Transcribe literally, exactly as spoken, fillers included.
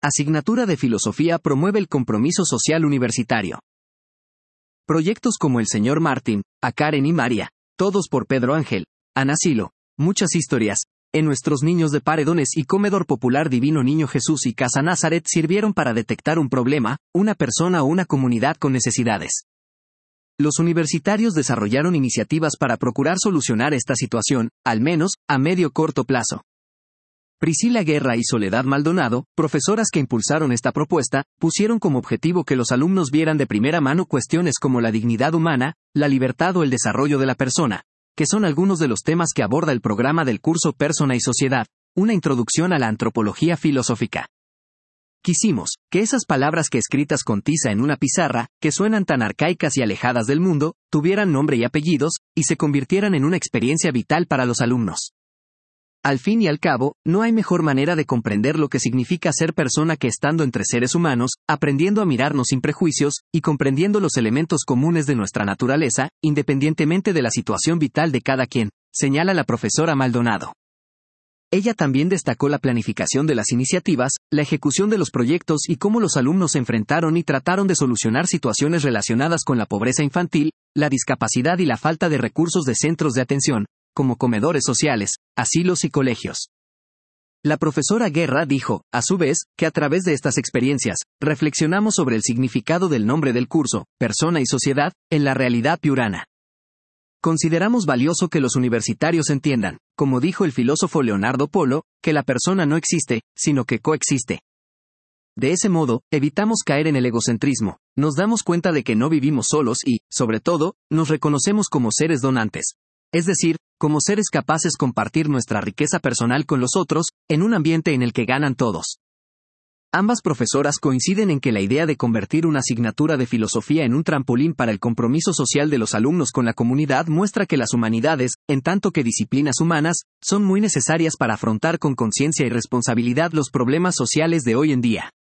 Asignatura de Filosofía promueve el compromiso social universitario. Proyectos como El Señor Martín, A Karen y María, todos por Pedro Ángel, Ana Silo, muchas historias, En Nuestros Niños de Paredones y Comedor Popular Divino Niño Jesús y Casa Nazaret sirvieron para detectar un problema, una persona o una comunidad con necesidades. Los universitarios desarrollaron iniciativas para procurar solucionar esta situación, al menos, a medio corto plazo. Priscila Guerra y Soledad Maldonado, profesoras que impulsaron esta propuesta, pusieron como objetivo que los alumnos vieran de primera mano cuestiones como la dignidad humana, la libertad o el desarrollo de la persona, que son algunos de los temas que aborda el programa del curso Persona y Sociedad, una introducción a la antropología filosófica. Quisimos que esas palabras que escritas con tiza en una pizarra, que suenan tan arcaicas y alejadas del mundo, tuvieran nombre y apellidos, y se convirtieran en una experiencia vital para los alumnos. Al fin y al cabo, no hay mejor manera de comprender lo que significa ser persona que estando entre seres humanos, aprendiendo a mirarnos sin prejuicios, y comprendiendo los elementos comunes de nuestra naturaleza, independientemente de la situación vital de cada quien, señala la profesora Maldonado. Ella también destacó la planificación de las iniciativas, la ejecución de los proyectos y cómo los alumnos se enfrentaron y trataron de solucionar situaciones relacionadas con la pobreza infantil, la discapacidad y la falta de recursos de centros de atención, como comedores sociales, asilos y colegios. La profesora Guerra dijo, a su vez, que a través de estas experiencias, reflexionamos sobre el significado del nombre del curso, Persona y Sociedad, en la realidad piurana. Consideramos valioso que los universitarios entiendan, como dijo el filósofo Leonardo Polo, que la persona no existe, sino que coexiste. De ese modo, evitamos caer en el egocentrismo, nos damos cuenta de que no vivimos solos y, sobre todo, nos reconocemos como seres donantes. Es decir, como seres capaces de compartir nuestra riqueza personal con los otros, en un ambiente en el que ganan todos. Ambas profesoras coinciden en que la idea de convertir una asignatura de filosofía en un trampolín para el compromiso social de los alumnos con la comunidad muestra que las humanidades, en tanto que disciplinas humanas, son muy necesarias para afrontar con conciencia y responsabilidad los problemas sociales de hoy en día.